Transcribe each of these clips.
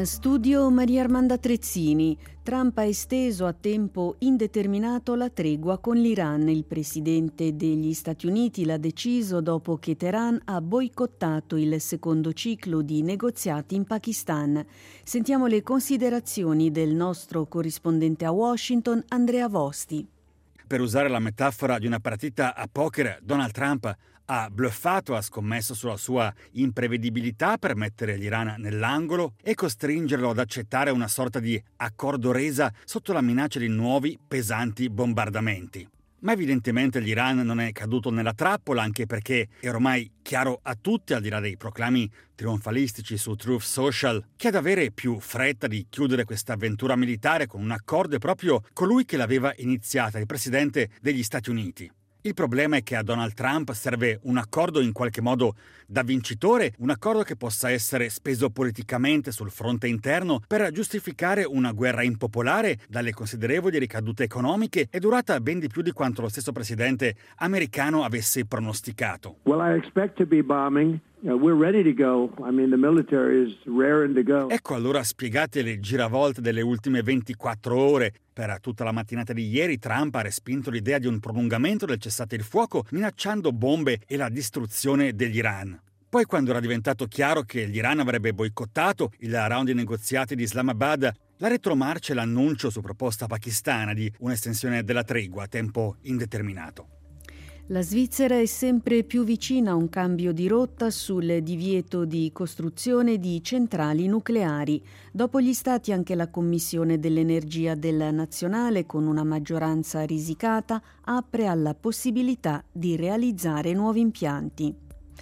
studio Maria Armanda Trezzini. Trump ha esteso a tempo indeterminato la tregua con l'Iran. Il presidente degli Stati Uniti l'ha deciso dopo che Teheran ha boicottato il secondo ciclo di negoziati in Pakistan. Sentiamo le considerazioni del nostro corrispondente a Washington, Andrea Vosti. Per usare la metafora di una partita a poker, Donald Trump ha bluffato, ha scommesso sulla sua imprevedibilità per mettere l'Iran nell'angolo e costringerlo ad accettare una sorta di accordo resa sotto la minaccia di nuovi pesanti bombardamenti. Ma evidentemente l'Iran non è caduto nella trappola, anche perché è ormai chiaro a tutti, al di là dei proclami trionfalistici su Truth Social, che ad avere più fretta di chiudere questa avventura militare con un accordo è proprio colui che l'aveva iniziata, il presidente degli Stati Uniti. Il problema è che a Donald Trump serve un accordo in qualche modo da vincitore, un accordo che possa essere speso politicamente sul fronte interno per giustificare una guerra impopolare dalle considerevoli ricadute economiche e durata ben di più di quanto lo stesso presidente americano avesse pronosticato. Well, I expect to be bombing. We're ready to go. I mean, the military is raring to go. Ecco allora spiegate le giravolte delle ultime 24 ore. Per tutta la mattinata di ieri Trump ha respinto l'idea di un prolungamento del cessate il fuoco, minacciando bombe e la distruzione dell'Iran. Poi, quando era diventato chiaro che l'Iran avrebbe boicottato il round di negoziati di Islamabad, la retromarcia e l'annuncio su proposta pakistana di un'estensione della tregua a tempo indeterminato. La Svizzera è sempre più vicina a un cambio di rotta sul divieto di costruzione di centrali nucleari. Dopo gli Stati anche la Commissione dell'Energia della Nazionale, con una maggioranza risicata, apre alla possibilità di realizzare nuovi impianti.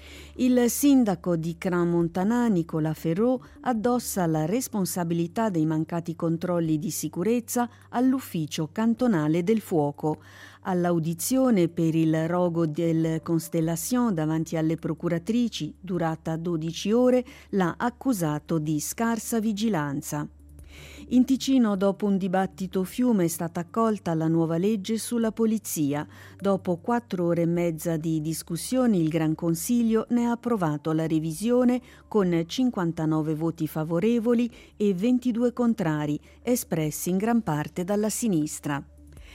Il sindaco di Crans-Montana, Nicolas Ferraud, addossa la responsabilità dei mancati controlli di sicurezza all'ufficio cantonale del fuoco. All'audizione per il rogo del Constellation davanti alle procuratrici, durata 12 ore, l'ha accusato di scarsa vigilanza. In Ticino, dopo un dibattito fiume, è stata accolta la nuova legge sulla polizia. Dopo 4 ore e mezza di discussioni, il Gran Consiglio ne ha approvato la revisione con 59 voti favorevoli e 22 contrari, espressi in gran parte dalla sinistra.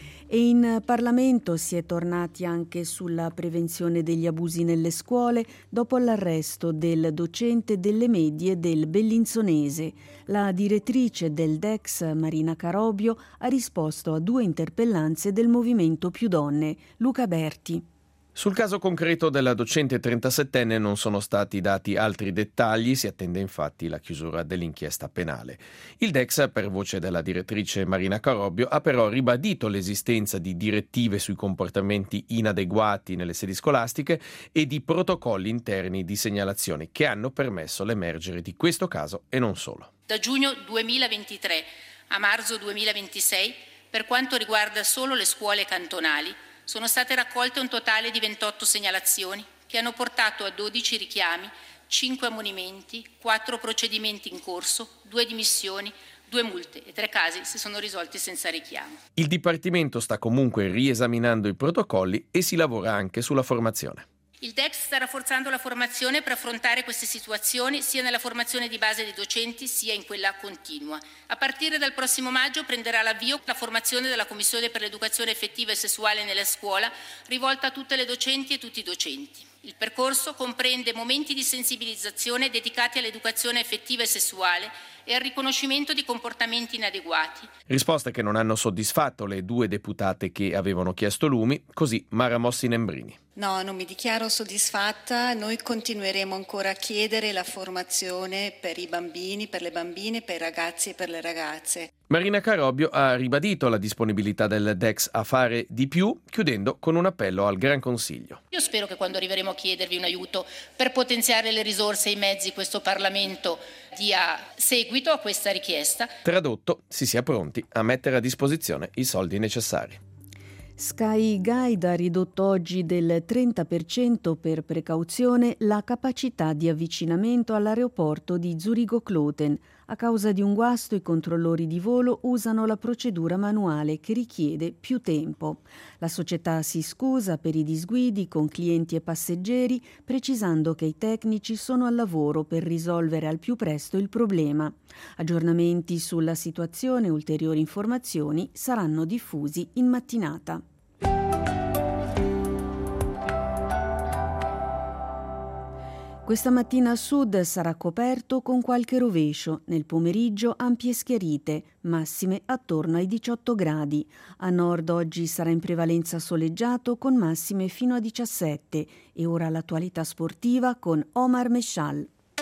E in Parlamento si è tornati anche sulla prevenzione degli abusi nelle scuole dopo l'arresto del docente delle medie del Bellinzonese. La direttrice del DEX, Marina Carobio, ha risposto a 2 interpellanze del Movimento Più Donne. Luca Berti. Sul caso concreto della docente 37enne non sono stati dati altri dettagli, si attende infatti la chiusura dell'inchiesta penale. Il DEX, per voce della direttrice Marina Carobio, ha però ribadito l'esistenza di direttive sui comportamenti inadeguati nelle sedi scolastiche e di protocolli interni di segnalazione che hanno permesso l'emergere di questo caso e non solo. Da giugno 2023 a marzo 2026, per quanto riguarda solo le scuole cantonali, sono state raccolte un totale di 28 segnalazioni che hanno portato a 12 richiami, 5 ammonimenti, 4 procedimenti in corso, 2 dimissioni, 2 multe e 3 casi si sono risolti senza richiamo. Il Dipartimento sta comunque riesaminando i protocolli e si lavora anche sulla formazione. Il DEX sta rafforzando la formazione per affrontare queste situazioni sia nella formazione di base dei docenti sia in quella continua. A partire dal prossimo maggio prenderà l'avvio la formazione della Commissione per l'educazione effettiva e sessuale nella scuola, rivolta a tutte le docenti e tutti i docenti. Il percorso comprende momenti di sensibilizzazione dedicati all'educazione effettiva e sessuale e al riconoscimento di comportamenti inadeguati. Risposte che non hanno soddisfatto le 2 deputate che avevano chiesto lumi, così Mara Mossi-Nembrini. No, non mi dichiaro soddisfatta. Noi continueremo ancora a chiedere la formazione per i bambini, per le bambine, per i ragazzi e per le ragazze. Marina Carobio ha ribadito la disponibilità del DEX a fare di più, chiudendo con un appello al Gran Consiglio. Io spero che quando arriveremo a chiedervi un aiuto per potenziare le risorse e i mezzi, questo Parlamento dia seguito a questa richiesta. Tradotto, si sia pronti a mettere a disposizione i soldi necessari. Sky Guide ha ridotto oggi del 30% per precauzione la capacità di avvicinamento all'aeroporto di Zurigo-Kloten. A causa di un guasto i controllori di volo usano la procedura manuale che richiede più tempo. La società si scusa per i disguidi con clienti e passeggeri, precisando che i tecnici sono al lavoro per risolvere al più presto il problema. Aggiornamenti sulla situazione e ulteriori informazioni saranno diffusi in mattinata. Questa mattina a sud sarà coperto con qualche rovescio, nel pomeriggio ampie schiarite, massime attorno ai 18 gradi. A nord oggi sarà in prevalenza soleggiato con massime fino a 17 e ora l'attualità sportiva con Omar Meshal.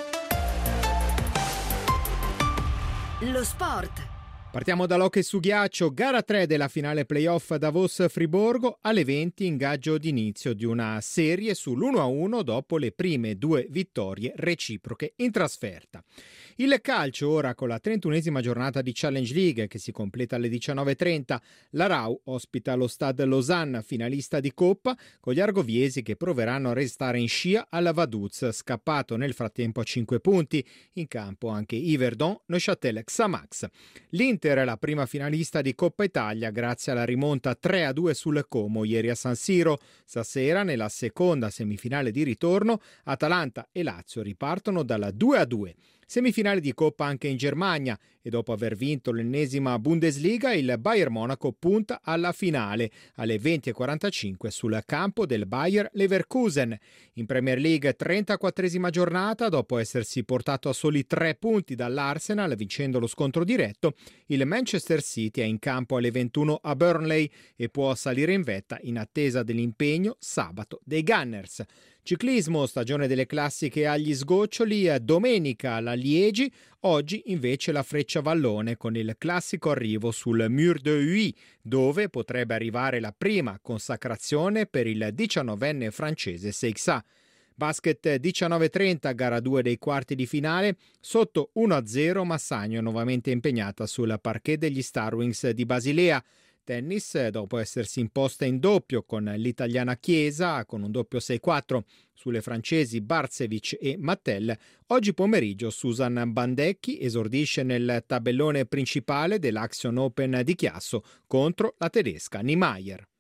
Lo sport. Partiamo dall'hockey su ghiaccio, gara 3 della finale playoff Davos-Friburgo, alle 20 ingaggio d'inizio di una serie sull'1-1 dopo le prime 2 vittorie reciproche in trasferta. Il calcio ora con la 31esima giornata di Challenge League che si completa alle 19:30, la Rau ospita lo Stade Lausanne, finalista di Coppa, con gli argoviesi che proveranno a restare in scia alla Vaduz, scappato nel frattempo a 5 punti, in campo anche Yverdon, Neuchâtel Xamax. L'Inter è la prima finalista di Coppa Italia grazie alla rimonta 3-2 sul Como ieri a San Siro. Stasera, nella seconda semifinale di ritorno, Atalanta e Lazio ripartono dalla 2-2. Semifinale di Coppa anche in Germania e dopo aver vinto l'ennesima Bundesliga il Bayern Monaco punta alla finale alle 20:45 sul campo del Bayer Leverkusen. In Premier League 34esima giornata, dopo essersi portato a soli 3 punti dall'Arsenal vincendo lo scontro diretto, il Manchester City è in campo alle 21 a Burnley e può salire in vetta in attesa dell'impegno sabato dei Gunners. Ciclismo, stagione delle classiche agli sgoccioli, domenica la Liegi, oggi invece la Freccia Vallone con il classico arrivo sul Mur de Huy, dove potrebbe arrivare la prima consacrazione per il 19enne francese Seixas. Basket 19:30, gara 2 dei quarti di finale, sotto 1-0 Massagno nuovamente impegnata sul parquet degli Star Wings di Basilea. Tennis, dopo essersi imposta in doppio con l'italiana Chiesa, con un doppio 6-4 sulle francesi Barcevic e Mattel, oggi pomeriggio Susan Bandecchi esordisce nel tabellone principale dell'Axion Open di Chiasso contro la tedesca Niemeyer.